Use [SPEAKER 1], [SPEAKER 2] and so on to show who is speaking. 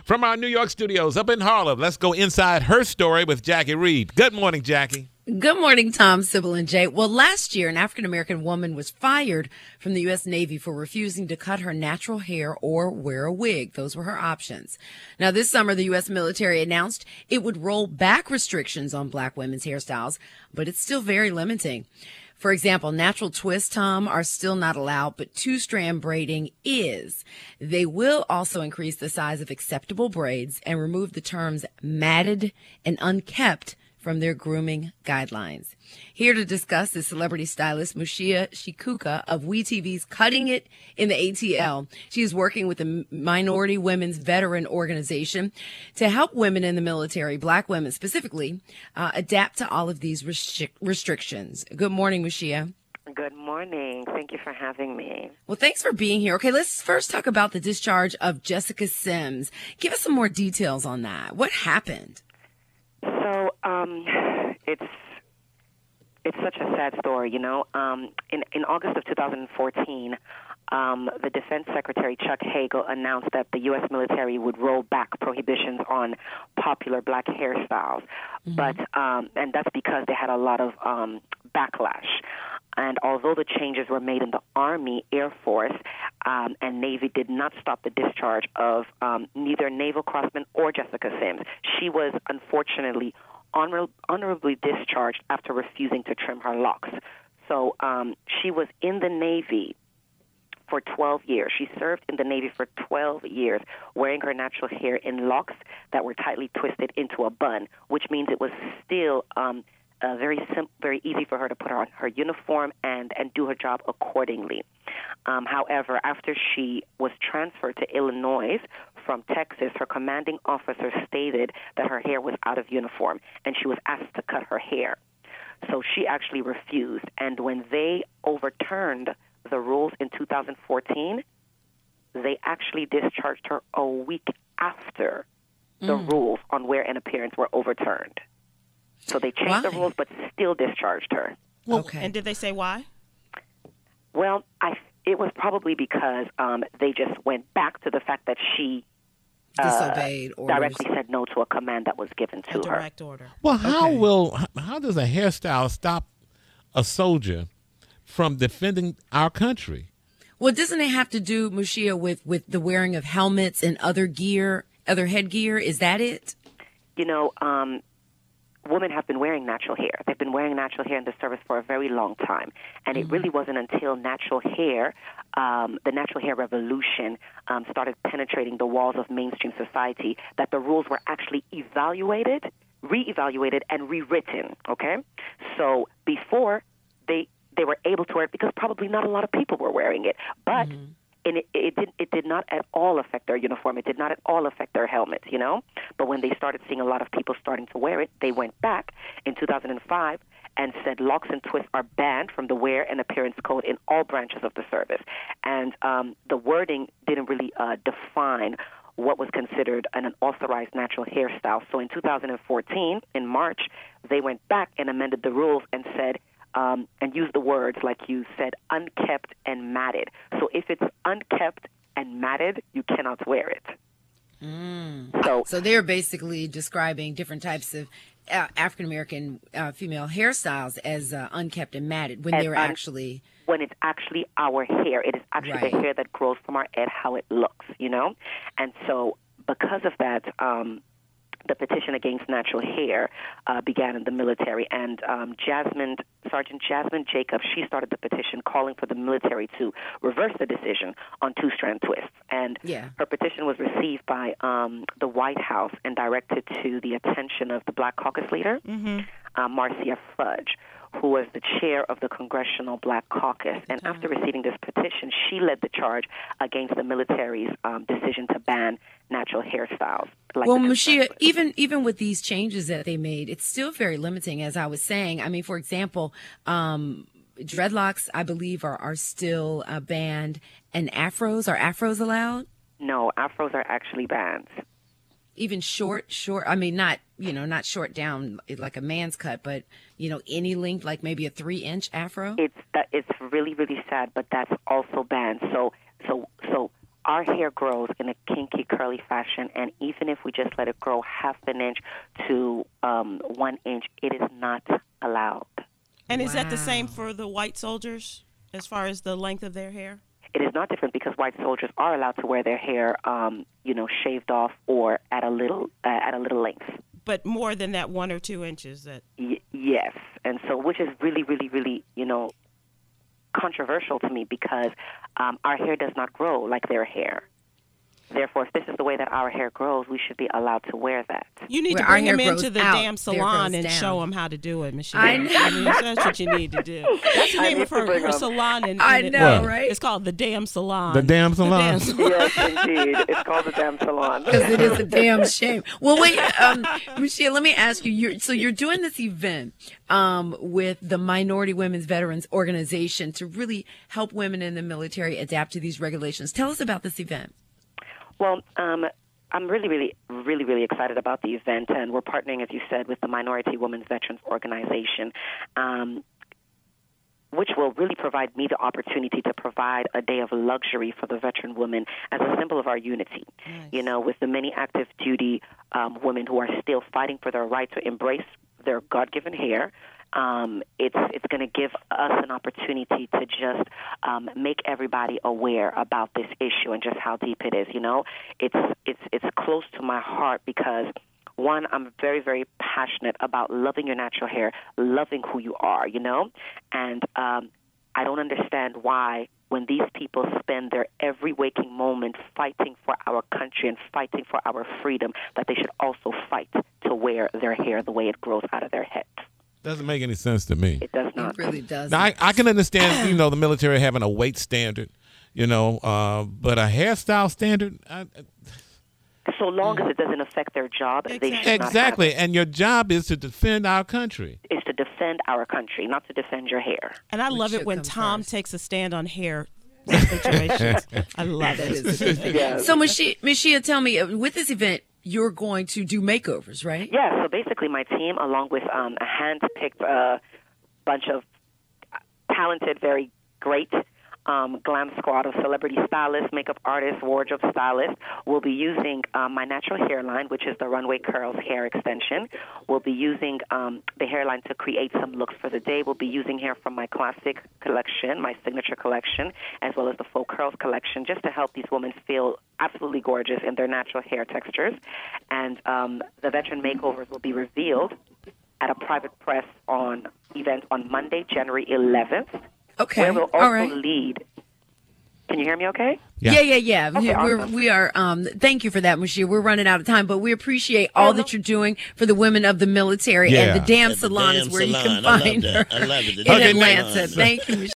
[SPEAKER 1] From our New York studios up in Harlem, let's go inside her story with Jackie Reed. Good morning, Jackie.
[SPEAKER 2] Good morning, Tom, Sybil, and Jay. Well, last year, an African-American woman was fired from the U.S. Navy for refusing to cut her natural hair or wear a wig. Those were her options. Now, this summer, the U.S. military announced it would roll back restrictions on black women's hairstyles, but it's still very limiting. For example, natural twists, Tom, are still not allowed, but two-strand braiding is. They will also increase the size of acceptable braids and remove the terms matted and unkept from their grooming guidelines. Here to discuss is celebrity stylist Mushia Shikuka of WeTV's Cutting It in the ATL. She is working with the Minority Women's Veteran Organization to help women in the military, black women specifically, adapt to all of these restrictions. Good morning, Mushia.
[SPEAKER 3] Good morning. Thank you for having me.
[SPEAKER 2] Well, thanks for being here. Okay, let's first talk about the discharge of Jessica Sims. Give us some more details on that. What happened?
[SPEAKER 3] So, it's such a sad story, you know. In August of 2014, the Defense Secretary Chuck Hagel announced that the U.S. military would roll back prohibitions on popular black hairstyles, but and that's because they had a lot of backlash. And although the changes were made in the Army, Air Force, and Navy did not stop the discharge of neither Naval Crossman or Jessica Sims. She was unfortunately honorably discharged after refusing to trim her locks. So she was in the Navy for 12 years. She served in the Navy for 12 years, wearing her natural hair in locks that were tightly twisted into a bun, which means it was still very easy for her to put on her uniform and do her job accordingly. However, after she was transferred to Illinois from Texas, her commanding officer stated that her hair was out of uniform, and she was asked to cut her hair. So she actually refused, and when they overturned the rules in 2014, they actually discharged her a week after the rules on wear and appearance were overturned. So they changed the rules, but still discharged her.
[SPEAKER 4] Okay. And did they say why?
[SPEAKER 3] Well, it was probably because they just went back to the fact that she
[SPEAKER 2] disobeyed orders.
[SPEAKER 3] Directly said no to a command that was given to her.
[SPEAKER 4] Direct order.
[SPEAKER 1] Well, how does a hairstyle stop a soldier from defending our country?
[SPEAKER 2] Well, doesn't it have to do, Mushia, with the wearing of helmets and other headgear? Is that it?
[SPEAKER 3] You know, women have been wearing natural hair. They've been wearing natural hair in the service for a very long time. And it really wasn't until natural hair, the natural hair revolution, started penetrating the walls of mainstream society that the rules were actually evaluated, reevaluated, and rewritten, okay? So before, they were able to wear it because probably not a lot of people were wearing it. But it did not at all affect their uniform. It did not at all affect their helmets, you know? But when they started seeing a lot of people starting to wear it, they went back in 2005 and said locks and twists are banned from the wear and appearance code in all branches of the service. And the wording didn't really define what was considered an authorized natural hairstyle. So in 2014, in March, they went back and amended the rules and said, and use the words, like you said, unkept and matted. So if it's unkept and matted, you cannot wear it.
[SPEAKER 2] So they're basically describing different types of African-American female hairstyles as unkept and matted when they're actually...
[SPEAKER 3] When it's actually our hair. It is actually the hair that grows from our head, how it looks, you know? And so because of that... the petition against natural hair began in the military, and Sergeant Jasmine Jacobs, she started the petition calling for the military to reverse the decision on two-strand twists. And her petition was received by the White House and directed to the attention of the Black Caucus leader, Marcia Fudge, who was the chair of the Congressional Black Caucus. And after receiving this petition, she led the charge against the military's decision to ban natural hairstyles.
[SPEAKER 2] Well, Mushia, even with these changes that they made, it's still very limiting, as I was saying. I mean, for example, dreadlocks, I believe, are still banned. And afros, are afros allowed?
[SPEAKER 3] No, afros are actually banned.
[SPEAKER 2] Even short, I mean, not short down like a man's cut, but, any length, like maybe a 3-inch afro?
[SPEAKER 3] It's really, really sad, but that's also banned. So our hair grows in a kinky, curly fashion, and even if we just let it grow half an inch to 1 inch, it is not allowed.
[SPEAKER 4] And is that the same for the white soldiers as far as the length of their hair?
[SPEAKER 3] It is not different because white soldiers are allowed to wear their hair, shaved off or at a little length.
[SPEAKER 4] But more than that 1 or 2 inches.
[SPEAKER 3] Yes, and so which is really, really, really, controversial to me because our hair does not grow like their hair. Therefore, if this is the way that our hair grows, we should be alled to wear that.
[SPEAKER 4] You need to bring them into the damn salon and show them how to do it, Michelle. I mean, that's what you need to do. That's the name of her salon.
[SPEAKER 2] I know, right?
[SPEAKER 4] It's called the Damn Salon.
[SPEAKER 1] The Damn Salon.
[SPEAKER 3] Yes, indeed. It's called the Damn Salon.
[SPEAKER 2] Because it is a damn shame. Well, wait, Michelle, let me ask you. You're doing this event with the Minority Women's Veterans Organization to really help women in the military adapt to these regulations. Tell us about this event.
[SPEAKER 3] Well, I'm really, really, really, really excited about the event, and we're partnering, as you said, with the Minority Women's Veterans Organization, which will really provide me the opportunity to provide a day of luxury for the veteran women as a symbol of our unity. Nice. With the many active duty women who are still fighting for their right to embrace their God-given hair. It's going to give us an opportunity to just make everybody aware about this issue and just how deep it is. It's close to my heart because, one, I'm very, very passionate about loving your natural hair, loving who you are, and I don't understand why when these people spend their every waking moment fighting for our country and fighting for our freedom, that they should also fight to wear their hair the way it grows out of their heads.
[SPEAKER 1] Doesn't make any sense to me.
[SPEAKER 3] It does not.
[SPEAKER 2] It really does.
[SPEAKER 1] Now, I can understand, the military having a weight standard, but a hairstyle standard.
[SPEAKER 3] So long as it doesn't affect their job, they should
[SPEAKER 1] exactly. And your job is to defend our country.
[SPEAKER 3] Is to defend our country, not to defend your hair.
[SPEAKER 4] And I love it when Tom takes a stand on hair situations. I love it.
[SPEAKER 3] Yes.
[SPEAKER 2] So, Michelle, tell me, with this event, you're going to do makeovers, right?
[SPEAKER 3] Yeah, so basically my team, along with a hand-picked bunch of talented, very great glam squad of celebrity stylists, makeup artists, wardrobe stylists, will be using my natural hairline, which is the Runway Curls hair extension. We'll be using the hairline to create some looks for the day. We'll be using hair from my classic collection, my signature collection, as well as the faux curls collection, just to help these women feel absolutely gorgeous in their natural hair textures. And the veteran makeovers will be revealed at a private press event on Monday, January 11th.
[SPEAKER 2] Okay.
[SPEAKER 3] Where we'll also lead. Can you hear me okay?
[SPEAKER 2] Yeah.
[SPEAKER 3] Okay, awesome.
[SPEAKER 2] We are, thank you for that, Michelle. We're running out of time, but we appreciate all that you're doing for the women of the military.
[SPEAKER 1] Yeah.
[SPEAKER 2] And the Damn Salon is where you can find her
[SPEAKER 5] I love it.
[SPEAKER 2] in Atlanta. Thank you, Michelle.